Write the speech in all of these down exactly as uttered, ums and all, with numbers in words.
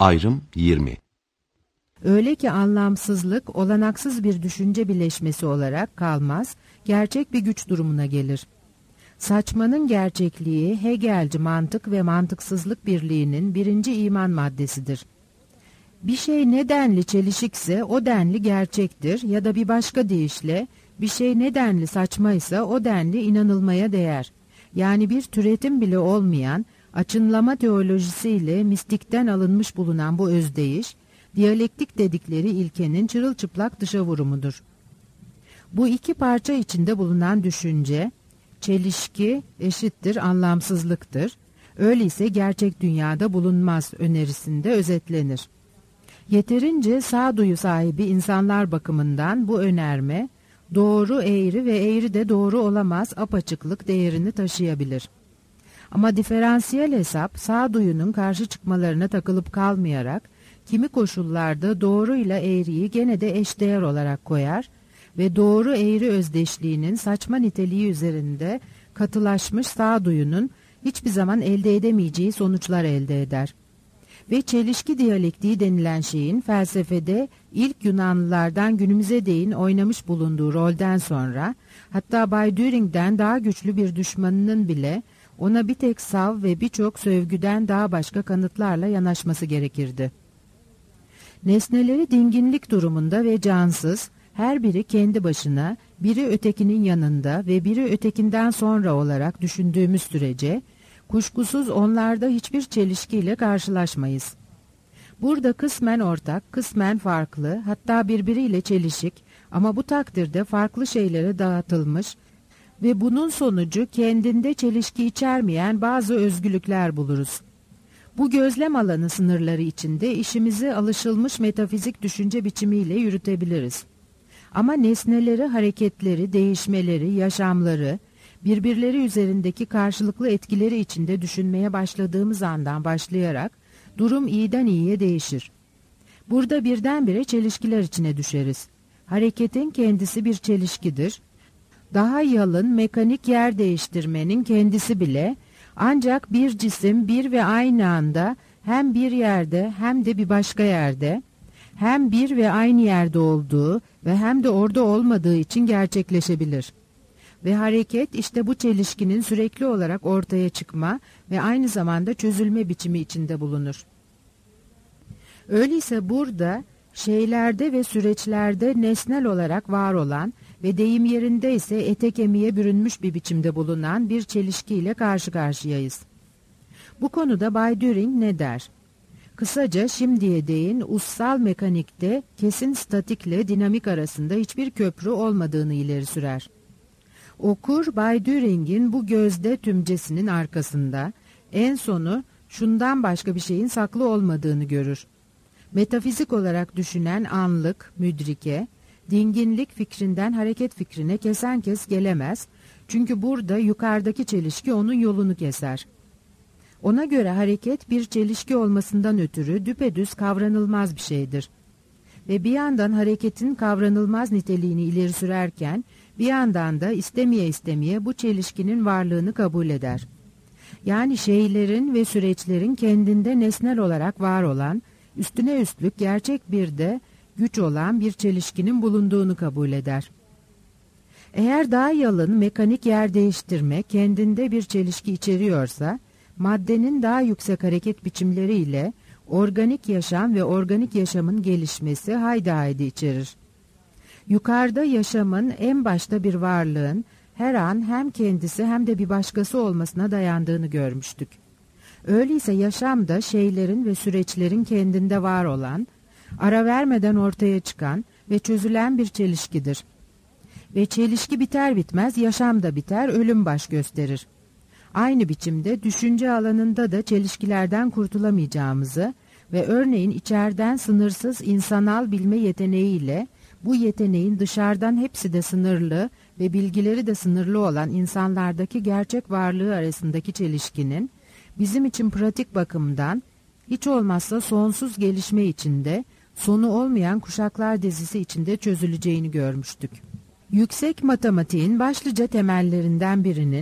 Ayrım yirmi. Öyle ki anlamsızlık olanaksız bir düşünce birleşmesi olarak kalmaz, gerçek bir güç durumuna gelir. Saçmanın gerçekliği Hegelci mantık ve mantıksızlık birliğinin birinci iman maddesidir. Bir şey ne denli çelişikse o denli gerçektir ya da bir başka deyişle bir şey ne denli saçmaysa o denli inanılmaya değer. Yani bir türetim bile olmayan, açınlama teolojisiyle mistikten alınmış bulunan bu özdeyiş, diyalektik dedikleri ilkenin çırılçıplak dışa vurumudur. Bu iki parça içinde bulunan düşünce, çelişki eşittir anlamsızlıktır, öyleyse gerçek dünyada bulunmaz önerisinde özetlenir. Yeterince sağduyu sahibi insanlar bakımından bu önerme, doğru eğri ve eğri de doğru olamaz apaçıklık değerini taşıyabilir. Ama diferansiyel hesap sağduyunun karşı çıkmalarına takılıp kalmayarak, kimi koşullarda doğru ile eğriyi gene de eşdeğer olarak koyar ve doğru eğri özdeşliğinin saçma niteliği üzerinde katılaşmış sağduyunun hiçbir zaman elde edemeyeceği sonuçlar elde eder. Ve çelişki diyalektiği denilen şeyin felsefede ilk Yunanlılardan günümüze değin oynamış bulunduğu rolden sonra, hatta Bay Düring'den daha güçlü bir düşmanının bile ona bir tek sav ve birçok sövgüden daha başka kanıtlarla yanaşması gerekirdi. Nesneleri dinginlik durumunda ve cansız, her biri kendi başına, biri ötekinin yanında ve biri ötekinden sonra olarak düşündüğümüz sürece, kuşkusuz onlarda hiçbir çelişkiyle karşılaşmayız. Burada kısmen ortak, kısmen farklı, hatta birbiriyle çelişik ama bu takdirde farklı şeylere dağıtılmış ve bunun sonucu kendinde çelişki içermeyen bazı özgürlükler buluruz. Bu gözlem alanı sınırları içinde işimizi alışılmış metafizik düşünce biçimiyle yürütebiliriz. Ama nesneleri, hareketleri, değişmeleri, yaşamları, birbirleri üzerindeki karşılıklı etkileri içinde düşünmeye başladığımız andan başlayarak durum iyiden iyiye değişir. Burada birdenbire çelişkiler içine düşeriz. Hareketin kendisi bir çelişkidir. Daha yalın mekanik yer değiştirmenin kendisi bile ancak bir cisim bir ve aynı anda hem bir yerde hem de bir başka yerde, hem bir ve aynı yerde olduğu ve hem de orada olmadığı için gerçekleşebilir. Ve hareket işte bu çelişkinin sürekli olarak ortaya çıkma ve aynı zamanda çözülme biçimi içinde bulunur. Öyleyse burada şeylerde ve süreçlerde nesnel olarak var olan ve deyim yerinde ise ete kemiğe bürünmüş bir biçimde bulunan bir çelişkiyle karşı karşıyayız. Bu konuda Bay Düring ne der? Kısaca şimdiye değin ussal mekanikte kesin statikle dinamik arasında hiçbir köprü olmadığını ileri sürer. Okur Bay Düring'in bu gözde tümcesinin arkasında en sonu şundan başka bir şeyin saklı olmadığını görür. Metafizik olarak düşünen anlık, müdrike, dinginlik fikrinden hareket fikrine kesen kes gelemez, çünkü burada yukarıdaki çelişki onun yolunu keser. Ona göre hareket bir çelişki olmasından ötürü düpedüz kavranılmaz bir şeydir. Ve bir yandan hareketin kavranılmaz niteliğini ileri sürerken, bir yandan da istemeye istemeye bu çelişkinin varlığını kabul eder. Yani şeylerin ve süreçlerin kendinde nesnel olarak var olan, üstüne üstlük gerçek bir de güç olan bir çelişkinin bulunduğunu kabul eder. Eğer daha yalın mekanik yer değiştirme kendinde bir çelişki içeriyorsa, maddenin daha yüksek hareket biçimleriyle organik yaşam ve organik yaşamın gelişmesi haydi haydi içerir. Yukarıda yaşamın en başta bir varlığın her an hem kendisi hem de bir başkası olmasına dayandığını görmüştük. Öyleyse yaşam da şeylerin ve süreçlerin kendinde var olan, ara vermeden ortaya çıkan ve çözülen bir çelişkidir. Ve çelişki biter bitmez yaşam da biter, ölüm baş gösterir. Aynı biçimde düşünce alanında da çelişkilerden kurtulamayacağımızı ve örneğin içeriden sınırsız insanal bilme yeteneğiyle bu yeteneğin dışarıdan hepsi de sınırlı ve bilgileri de sınırlı olan insanlardaki gerçek varlığı arasındaki çelişkinin bizim için pratik bakımdan hiç olmazsa sonsuz gelişme içinde, sonu olmayan kuşaklar dizisi içinde çözüleceğini görmüştük. Yüksek matematiğin başlıca temellerinden birinin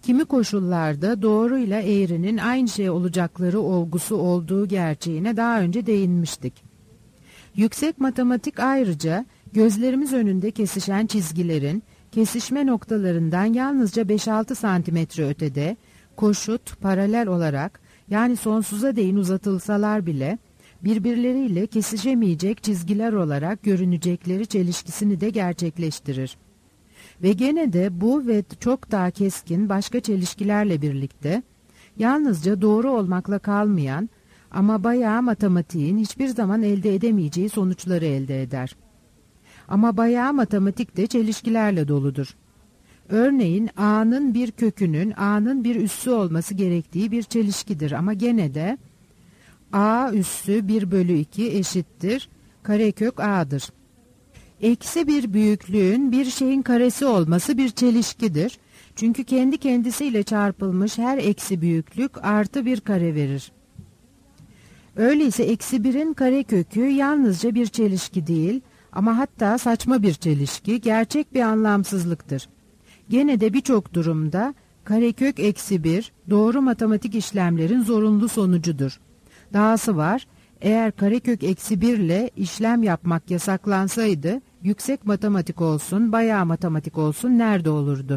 kimi koşullarda doğruyla eğrinin aynı şey olacakları olgusu olduğu gerçeğine daha önce değinmiştik. Yüksek matematik ayrıca gözlerimiz önünde kesişen çizgilerin kesişme noktalarından yalnızca beş altı santimetre ötede koşut, paralel olarak yani sonsuza değin uzatılsalar bile birbirleriyle kesişemeyecek çizgiler olarak görünecekleri çelişkisini de gerçekleştirir. Ve gene de bu ve çok daha keskin başka çelişkilerle birlikte yalnızca doğru olmakla kalmayan ama bayağı matematiğin hiçbir zaman elde edemeyeceği sonuçları elde eder. Ama bayağı matematik de çelişkilerle doludur. Örneğin A'nın bir kökünün A'nın bir üssü olması gerektiği bir çelişkidir ama gene de A üssü bir bölü iki eşittir karekök A'dır. Eksi bir büyüklüğün bir şeyin karesi olması bir çelişkidir. Çünkü kendi kendisiyle çarpılmış her eksi büyüklük artı bir kare verir. Öyleyse eksi birin karekökü yalnızca bir çelişki değil ama hatta saçma bir çelişki, gerçek bir anlamsızlıktır. Gene de birçok durumda karekök eksi bir doğru matematik işlemlerin zorunlu sonucudur. Dahası var, eğer karekök eksi bir ile işlem yapmak yasaklansaydı, yüksek matematik olsun, bayağı matematik olsun nerede olurdu?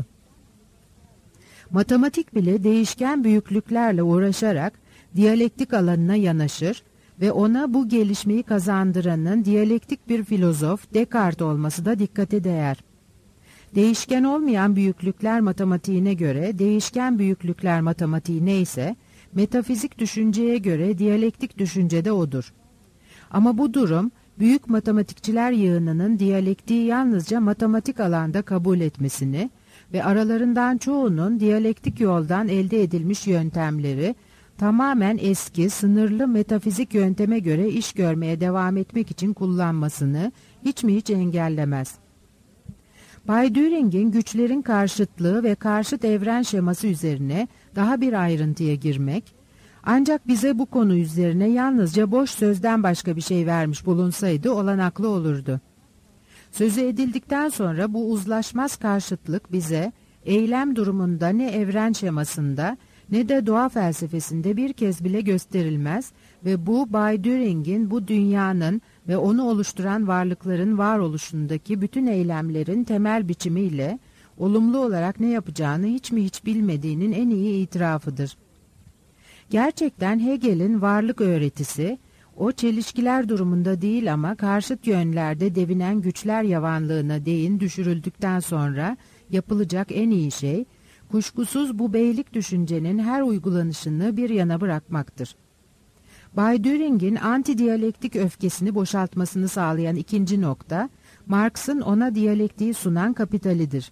Matematik bile değişken büyüklüklerle uğraşarak diyalektik alanına yanaşır ve ona bu gelişmeyi kazandıranın diyalektik bir filozof Descartes olması da dikkate değer. Değişken olmayan büyüklükler matematiğine göre değişken büyüklükler matematiği neyse, metafizik düşünceye göre diyalektik düşünce de odur. Ama bu durum, büyük matematikçiler yığınının diyalektiği yalnızca matematik alanda kabul etmesini ve aralarından çoğunun diyalektik yoldan elde edilmiş yöntemleri tamamen eski, sınırlı metafizik yönteme göre iş görmeye devam etmek için kullanmasını hiç mi hiç engellemez. Bay Düring'in güçlerin karşıtlığı ve karşıt evren şeması üzerine daha bir ayrıntıya girmek, ancak bize bu konu üzerine yalnızca boş sözden başka bir şey vermiş bulunsaydı olanaklı olurdu. Sözü edildikten sonra bu uzlaşmaz karşıtlık bize eylem durumunda ne evren şemasında ne de doğa felsefesinde bir kez bile gösterilmez ve bu Bay Düring'in bu dünyanın ve onu oluşturan varlıkların varoluşundaki bütün eylemlerin temel biçimiyle olumlu olarak ne yapacağını hiç mi hiç bilmediğinin en iyi itirafıdır. Gerçekten Hegel'in varlık öğretisi, o çelişkiler durumunda değil ama karşıt yönlerde devinen güçler yavanlığına değin düşürüldükten sonra yapılacak en iyi şey, kuşkusuz bu beylik düşüncenin her uygulanışını bir yana bırakmaktır. Bay Düring'in antidiyalektik öfkesini boşaltmasını sağlayan ikinci nokta, Marx'ın ona diyalektiği sunan kapitalidir.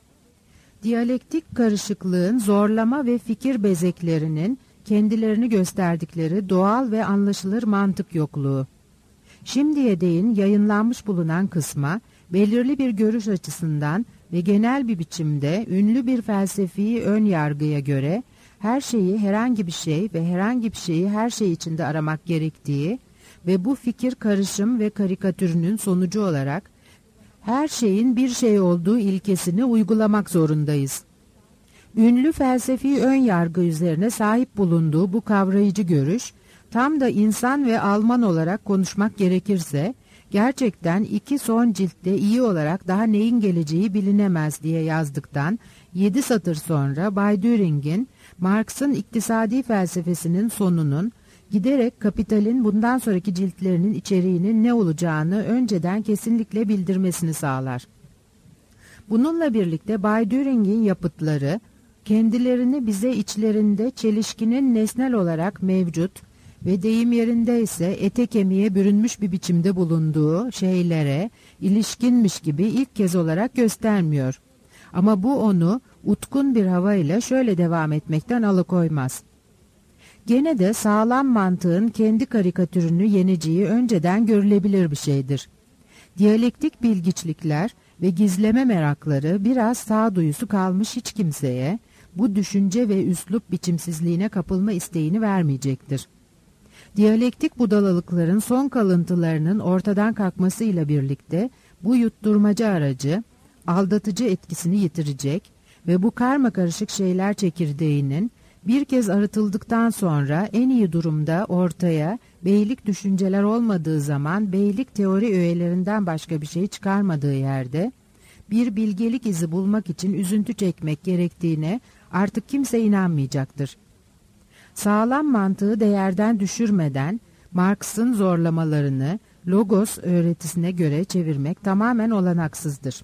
Diyalektik karışıklığın zorlama ve fikir bezeklerinin kendilerini gösterdikleri doğal ve anlaşılır mantık yokluğu. Şimdiye değin yayınlanmış bulunan kısma, belirli bir görüş açısından ve genel bir biçimde ünlü bir felsefi ön yargıya göre her şeyi herhangi bir şey ve herhangi bir şeyi her şey içinde aramak gerektiği ve bu fikir karışım ve karikatürünün sonucu olarak her şeyin bir şey olduğu ilkesini uygulamak zorundayız. Ünlü felsefi ön yargı üzerine sahip bulunduğu bu kavrayıcı görüş, tam da insan ve Alman olarak konuşmak gerekirse, gerçekten iki son ciltte iyi olarak daha neyin geleceği bilinemez diye yazdıktan yedi satır sonra Bay Düring'in Marx'ın iktisadi felsefesinin sonunun giderek kapitalin bundan sonraki ciltlerinin içeriğinin ne olacağını önceden kesinlikle bildirmesini sağlar. Bununla birlikte Bay Düring'in yapıtları kendilerini bize içlerinde çelişkinin nesnel olarak mevcut ve deyim yerinde ise ete kemiğe bürünmüş bir biçimde bulunduğu şeylere ilişkinmiş gibi ilk kez olarak göstermiyor. Ama bu onu utkun bir havayla şöyle devam etmekten alıkoymaz. Gene de sağlam mantığın kendi karikatürünü yeneceği önceden görülebilir bir şeydir. Diyalektik bilgiçlikler ve gizleme merakları biraz sağduyusu kalmış hiç kimseye bu düşünce ve üslup biçimsizliğine kapılma isteğini vermeyecektir. Diyalektik budalalıkların son kalıntılarının ortadan kalkmasıyla birlikte bu yutturmacı aracı aldatıcı etkisini yitirecek ve bu karmakarışık şeyler çekirdeğinin bir kez arıtıldıktan sonra en iyi durumda ortaya beylik düşünceler olmadığı zaman beylik teori öğelerinden başka bir şey çıkarmadığı yerde bir bilgelik izi bulmak için üzüntü çekmek gerektiğine artık kimse inanmayacaktır. Sağlam mantığı değerden düşürmeden Marx'ın zorlamalarını logos öğretisine göre çevirmek tamamen olanaksızdır.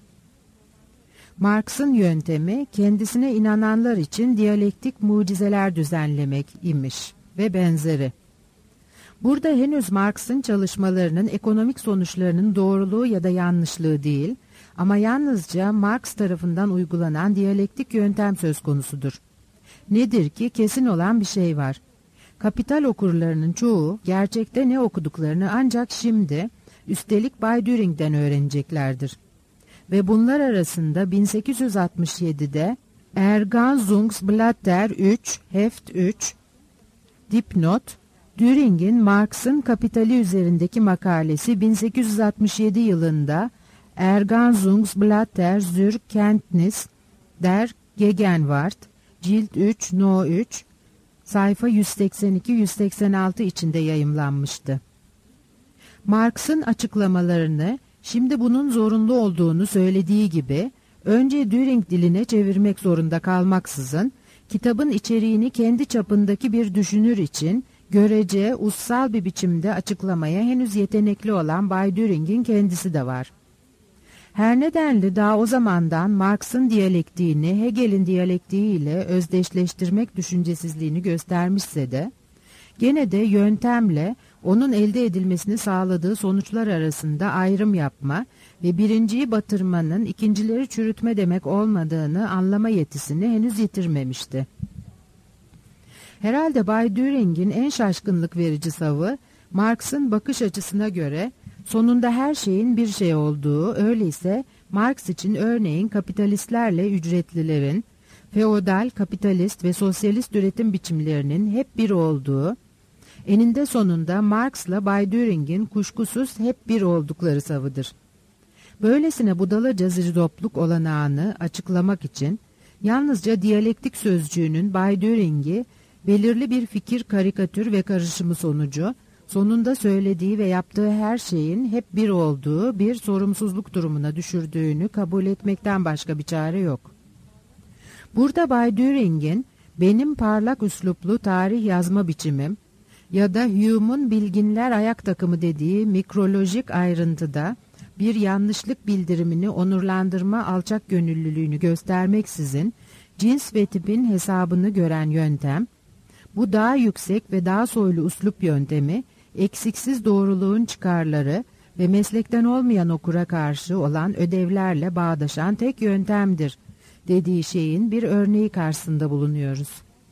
Marx'ın yöntemi kendisine inananlar için diyalektik mucizeler düzenlemek imiş ve benzeri. Burada henüz Marx'ın çalışmalarının ekonomik sonuçlarının doğruluğu ya da yanlışlığı değil, ama yalnızca Marx tarafından uygulanan diyalektik yöntem söz konusudur. Nedir ki kesin olan bir şey var. Kapital okurlarının çoğu gerçekte ne okuduklarını ancak şimdi, üstelik Bay Düring'den öğreneceklerdir. Ve bunlar arasında bin sekiz yüz altmış yedi'de Ergänzungsblätter üç, Heft üç, dipnot, Düring'in Marx'ın Kapitali üzerindeki makalesi bin sekiz yüz altmış yedi yılında Ergänzungsblätter zur Kenntnis der Gegenwart, cilt üç, no üç, sayfa yüz seksen iki yüz seksen altı içinde yayımlanmıştı. Marx'ın açıklamalarını şimdi bunun zorunlu olduğunu söylediği gibi önce Düring diline çevirmek zorunda kalmaksızın kitabın içeriğini kendi çapındaki bir düşünür için görece ussal bir biçimde açıklamaya henüz yetenekli olan Bay Düring'in kendisi de var. Her nedenle daha o zamandan Marx'ın diyalektiğini Hegel'in diyalektiği ile özdeşleştirmek düşüncesizliğini göstermişse de gene de yöntemle onun elde edilmesini sağladığı sonuçlar arasında ayrım yapma ve birinciyi batırmanın ikincileri çürütme demek olmadığını anlama yetisini henüz yitirmemişti. Herhalde Bay Düring'in en şaşkınlık verici savı, Marx'ın bakış açısına göre sonunda her şeyin bir şey olduğu, öyleyse Marx için örneğin kapitalistlerle ücretlilerin, feodal, kapitalist ve sosyalist üretim biçimlerinin hep bir olduğu, eninde sonunda Marx'la Bay Düring'in kuşkusuz hep bir oldukları savıdır. Böylesine budalaca zirdopluk olanağını açıklamak için yalnızca diyalektik sözcüğünün Bay Düring'i belirli bir fikir, karikatür ve karışımı sonucu sonunda söylediği ve yaptığı her şeyin hep bir olduğu bir sorumsuzluk durumuna düşürdüğünü kabul etmekten başka bir çare yok. Burada Bay Düring'in benim parlak üsluplu tarih yazma biçimim ya da Hume'un bilginler ayak takımı dediği mikrolojik ayrıntıda bir yanlışlık bildirimini onurlandırma alçak gönüllülüğünü göstermeksizin cins ve tipin hesabını gören yöntem, bu daha yüksek ve daha soylu üslup yöntemi, eksiksiz doğruluğun çıkarları ve meslekten olmayan okura karşı olan ödevlerle bağdaşan tek yöntemdir dediği şeyin bir örneği karşısında bulunuyoruz.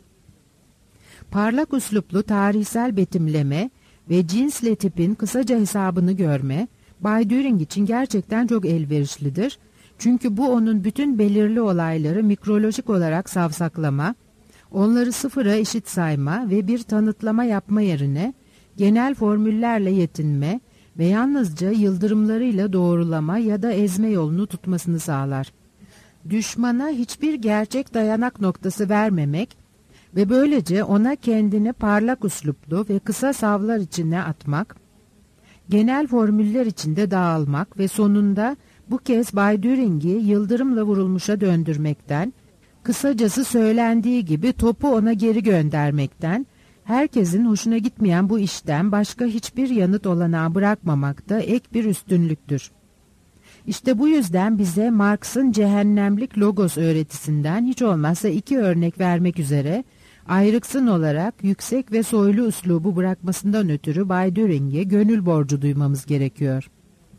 Parlak üsluplu tarihsel betimleme ve cinsle tipin kısaca hesabını görme, Bay Düring için gerçekten çok elverişlidir. Çünkü bu onun bütün belirli olayları mikrolojik olarak savsaklama, onları sıfıra eşit sayma ve bir tanıtlama yapma yerine genel formüllerle yetinme ve yalnızca yıldırımlarıyla doğrulama ya da ezme yolunu tutmasını sağlar. Düşmana hiçbir gerçek dayanak noktası vermemek ve böylece ona kendini parlak üsluplu ve kısa savlar içine atmak, genel formüller içinde dağılmak ve sonunda bu kez Bay Düring'i yıldırımla vurulmuşa döndürmekten, kısacası söylendiği gibi topu ona geri göndermekten, herkesin hoşuna gitmeyen bu işten başka hiçbir yanıt olanağı bırakmamak da ek bir üstünlüktür. İşte bu yüzden bize Marx'ın cehennemlik logos öğretisinden hiç olmazsa iki örnek vermek üzere ayrıksın olarak yüksek ve soylu üslubu bırakmasından ötürü Bay Düring'e gönül borcu duymamız gerekiyor.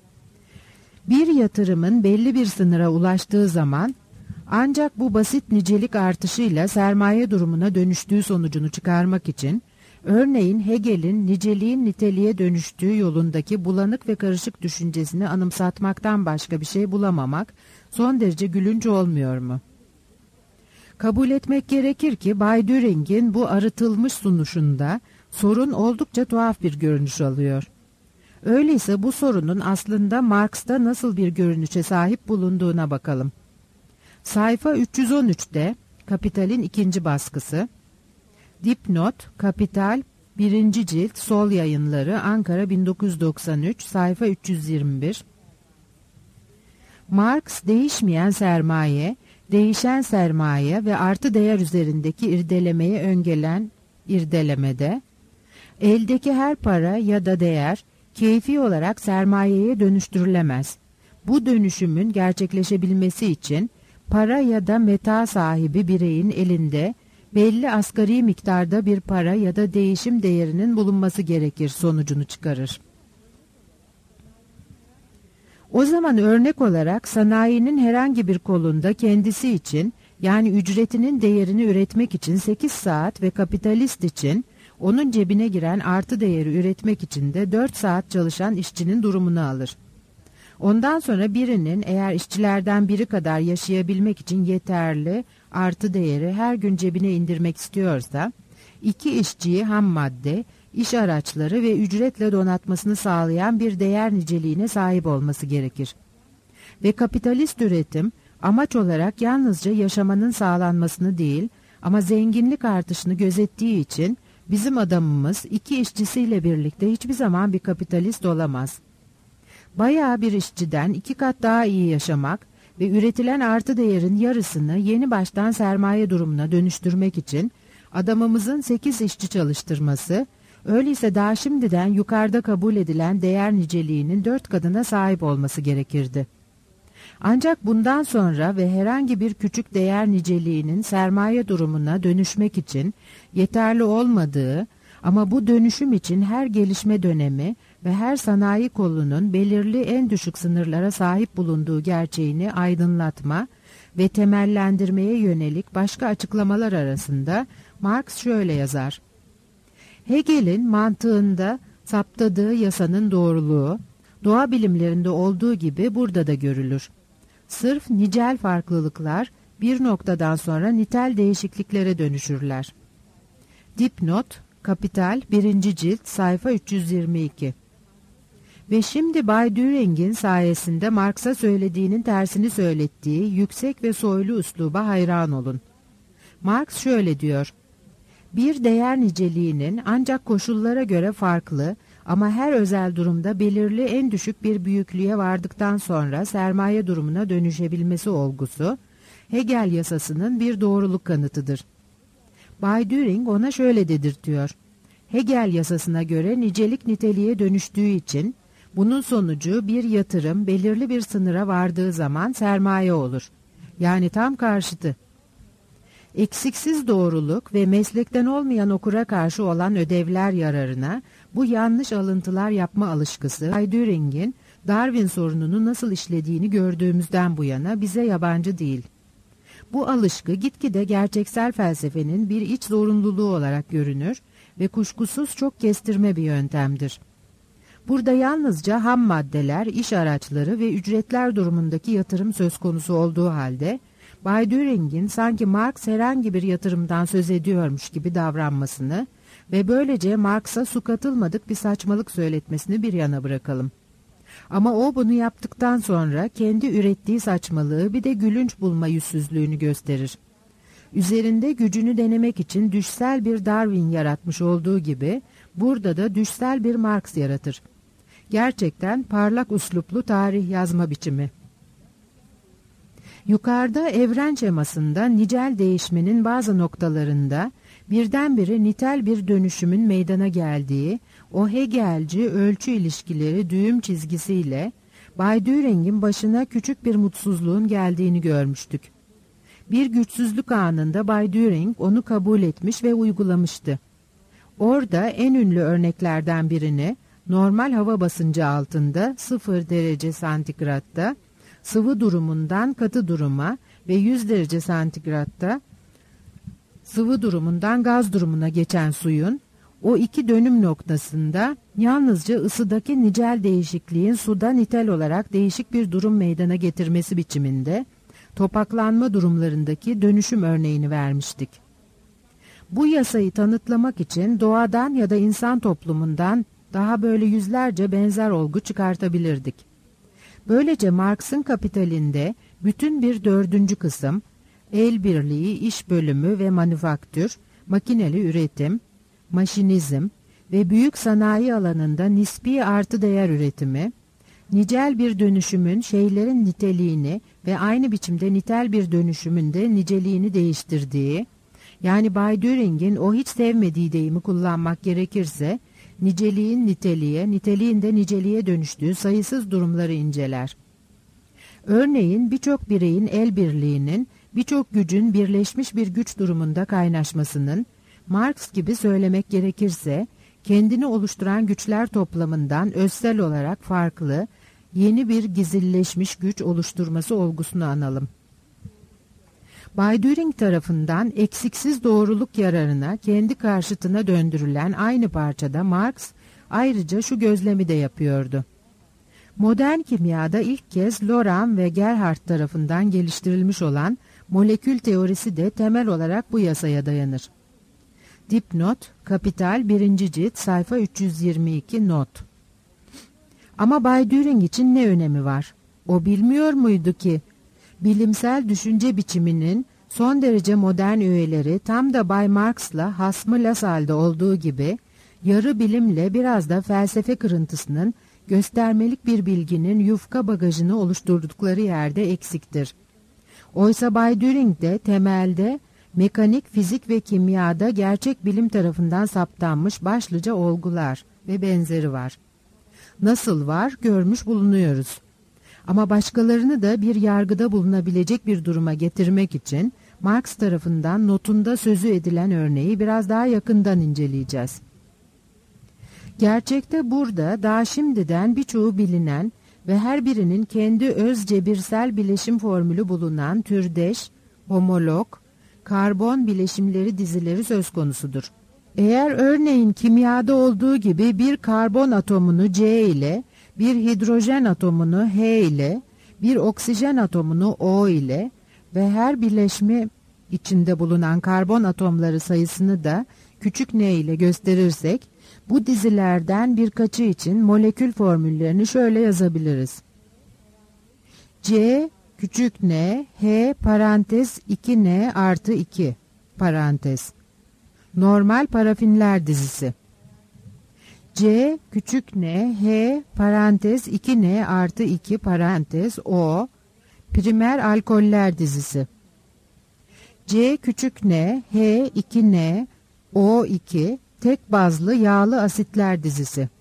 Bir yatırımın belli bir sınıra ulaştığı zaman ancak bu basit nicelik artışıyla sermaye durumuna dönüştüğü sonucunu çıkarmak için, örneğin Hegel'in niceliğin niteliğe dönüştüğü yolundaki bulanık ve karışık düşüncesini anımsatmaktan başka bir şey bulamamak son derece gülünç olmuyor mu? Kabul etmek gerekir ki Bay Düring'in bu arıtılmış sunuşunda sorun oldukça tuhaf bir görünüş alıyor. Öyleyse bu sorunun aslında Marx'ta nasıl bir görünüşe sahip bulunduğuna bakalım. Sayfa üç yüz on üçte Kapital'in ikinci baskısı. Dipnot, Kapital, birinci cilt, Sol Yayınları, Ankara bin dokuz yüz doksan üç, sayfa üç yüz yirmi bir. Marx, değişmeyen sermaye, değişen sermaye ve artı değer üzerindeki irdelemeyi öngören irdelemede, eldeki her para ya da değer, keyfi olarak sermayeye dönüştürülemez. Bu dönüşümün gerçekleşebilmesi için, para ya da meta sahibi bireyin elinde, belli asgari miktarda bir para ya da değişim değerinin bulunması gerekir sonucunu çıkarır. O zaman örnek olarak sanayinin herhangi bir kolunda kendisi için, yani ücretinin değerini üretmek için sekiz saat ve kapitalist için onun cebine giren artı değeri üretmek için de dört saat çalışan işçinin durumunu alır. Ondan sonra birinin eğer işçilerden biri kadar yaşayabilmek için yeterli artı değeri her gün cebine indirmek istiyorsa, iki işçiyi ham madde, iş araçları ve ücretle donatmasını sağlayan bir değer niceliğine sahip olması gerekir. Ve kapitalist üretim, amaç olarak yalnızca yaşamanın sağlanmasını değil, ama zenginlik artışını gözettiği için, bizim adamımız iki işçisiyle birlikte hiçbir zaman bir kapitalist olamaz. Bayağı bir işçiden iki kat daha iyi yaşamak ve üretilen artı değerin yarısını yeni baştan sermaye durumuna dönüştürmek için adamımızın sekiz işçi çalıştırması, öyleyse daha şimdiden yukarıda kabul edilen değer niceliğinin dört katına sahip olması gerekirdi. Ancak bundan sonra ve herhangi bir küçük değer niceliğinin sermaye durumuna dönüşmek için yeterli olmadığı ama bu dönüşüm için her gelişme dönemi ve her sanayi kolunun belirli en düşük sınırlara sahip bulunduğu gerçeğini aydınlatma ve temellendirmeye yönelik başka açıklamalar arasında Marx şöyle yazar. Hegel'in mantığında saptadığı yasanın doğruluğu, doğa bilimlerinde olduğu gibi burada da görülür. Sırf nicel farklılıklar bir noktadan sonra nitel değişikliklere dönüşürler. Dipnot, Kapital, birinci cilt, sayfa üç yüz yirmi iki. Ve şimdi Bay Düring'in sayesinde Marx'a söylediğinin tersini söylettiği yüksek ve soylu üsluba hayran olun. Marx şöyle diyor: bir değer niceliğinin ancak koşullara göre farklı ama her özel durumda belirli en düşük bir büyüklüğe vardıktan sonra sermaye durumuna dönüşebilmesi olgusu, Hegel yasasının bir doğruluk kanıtıdır. Bay Düring ona şöyle dedirtiyor: Hegel yasasına göre nicelik niteliğe dönüştüğü için, bunun sonucu bir yatırım belirli bir sınıra vardığı zaman sermaye olur. Yani tam karşıtı. Eksiksiz doğruluk ve meslekten olmayan okura karşı olan ödevler yararına bu yanlış alıntılar yapma alışkısı, Bay Düring'in Darwin sorununu nasıl işlediğini gördüğümüzden bu yana bize yabancı değil. Bu alışkı gitgide gerçeksel felsefenin bir iç zorunluluğu olarak görünür ve kuşkusuz çok kestirme bir yöntemdir. Burada yalnızca ham maddeler, iş araçları ve ücretler durumundaki yatırım söz konusu olduğu halde, Bay Düring'in sanki Marx herhangi bir yatırımdan söz ediyormuş gibi davranmasını ve böylece Marx'a su katılmadık bir saçmalık söyletmesini bir yana bırakalım. Ama o bunu yaptıktan sonra kendi ürettiği saçmalığı bir de gülünç bulma yüzsüzlüğünü gösterir. Üzerinde gücünü denemek için düşsel bir Darwin yaratmış olduğu gibi burada da düşsel bir Marx yaratır. Gerçekten parlak üsluplu tarih yazma biçimi. Yukarıda evren şemasında nicel değişmenin bazı noktalarında birdenbire nitel bir dönüşümün meydana geldiği o Hegelci ölçü ilişkileri düğüm çizgisiyle Bay Düring'in başına küçük bir mutsuzluğun geldiğini görmüştük. Bir güçsüzlük anında Bay Düring onu kabul etmiş ve uygulamıştı. Orada en ünlü örneklerden birini normal hava basıncı altında sıfır derece santigratta sıvı durumundan katı duruma ve yüz derece santigratta sıvı durumundan gaz durumuna geçen suyun o iki dönüm noktasında yalnızca ısıdaki nicel değişikliğin suda nitel olarak değişik bir durum meydana getirmesi biçiminde topaklanma durumlarındaki dönüşüm örneğini vermiştik. Bu yasayı tanıtlamak için doğadan ya da insan toplumundan daha böyle yüzlerce benzer olgu çıkartabilirdik. Böylece Marx'ın Kapitalinde Bütün bir dördüncü kısım, el birliği, iş bölümü ve manüfaktür, makineli üretim, maşinizm ve büyük sanayi alanında nispi artı değer üretimi, nicel bir dönüşümün şeylerin niteliğini ve aynı biçimde nitel bir dönüşümün de niceliğini değiştirdiği, yani Bay Düring'in o hiç sevmediği deyimi kullanmak gerekirse, niceliğin niteliğe, niteliğin de niceliğe dönüştüğü sayısız durumları inceler. Örneğin birçok bireyin el birliğinin, birçok gücün birleşmiş bir güç durumunda kaynaşmasının, Marx gibi söylemek gerekirse, kendini oluşturan güçler toplamından özsel olarak farklı, yeni bir gizilleşmiş güç oluşturması olgusunu analım. Bay Düring tarafından eksiksiz doğruluk yararına kendi karşıtına döndürülen aynı parçada Marx ayrıca şu gözlemi de yapıyordu. Modern kimyada ilk kez Laurent ve Gerhardt tarafından geliştirilmiş olan molekül teorisi de temel olarak bu yasaya dayanır. Dipnot, Kapital birinci cilt sayfa üç yüz yirmi iki not. Ama Bay Düring için ne önemi var? O bilmiyor muydu ki bilimsel düşünce biçiminin son derece modern üyeleri tam da Bay Marx'la hasmı Lassalle'de olduğu gibi yarı bilimle biraz da felsefe kırıntısının göstermelik bir bilginin yufka bagajını oluşturdukları yerde eksiktir. Oysa Bay Düring de temelde mekanik, fizik ve kimyada gerçek bilim tarafından saptanmış başlıca olgular ve benzeri var. Nasıl var görmüş bulunuyoruz. Ama başkalarını da bir yargıda bulunabilecek bir duruma getirmek için Marx tarafından notunda sözü edilen örneği biraz daha yakından inceleyeceğiz. Gerçekte burada daha şimdiden birçoğu bilinen ve her birinin kendi öz cebirsel bileşim formülü bulunan türdeş, homolog, karbon bileşimleri dizileri söz konusudur. Eğer örneğin kimyada olduğu gibi bir karbon atomunu C ile, bir hidrojen atomunu H ile, bir oksijen atomunu O ile ve her bileşme içinde bulunan karbon atomları sayısını da küçük n ile gösterirsek, bu dizilerden birkaçı için molekül formüllerini şöyle yazabiliriz. C küçük n, H parantez iki n artı iki parantez. Normal parafinler dizisi. C küçük n, H parantez iki n artı iki parantez O primer alkoller dizisi. C küçük n, H iki n, O iki tek bazlı yağlı asitler dizisi.